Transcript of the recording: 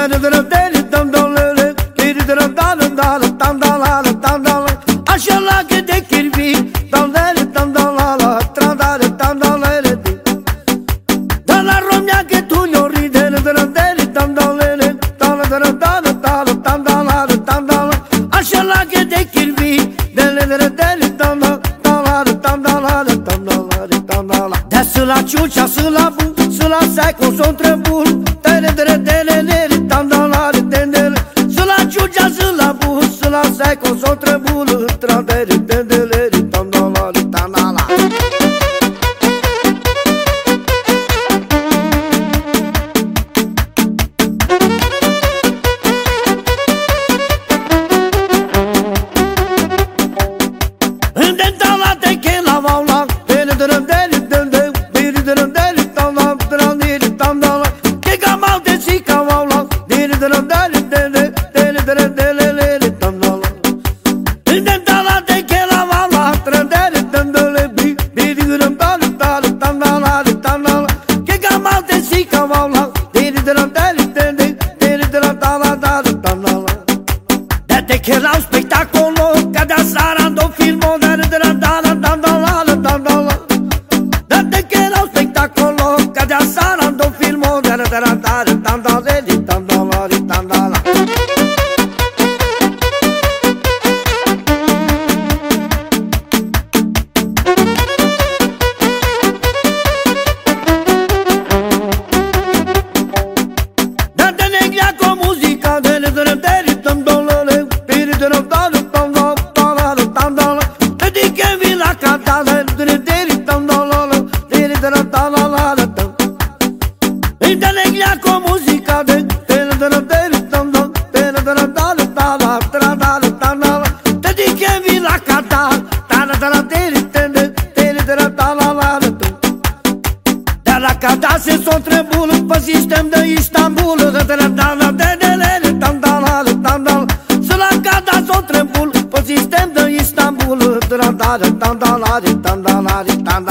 Așa la că de chirbi, da la romea că tu ne-o ride, așa la că de chirbi, da să la ciucea, să la bu, să la seco, să-o trebul, să la ciucea, să la bu, să la seco, să-o trebul, che era un spettacolo che da sarando un film date che era un spettacolo che da sarando un film date negra con musica dedichevi la cantare e da neglia con musica dedichevi la cantare de la cantare se son trebul pe sistem de Istanbul să la cantare son trebul pe sistem de Istanbul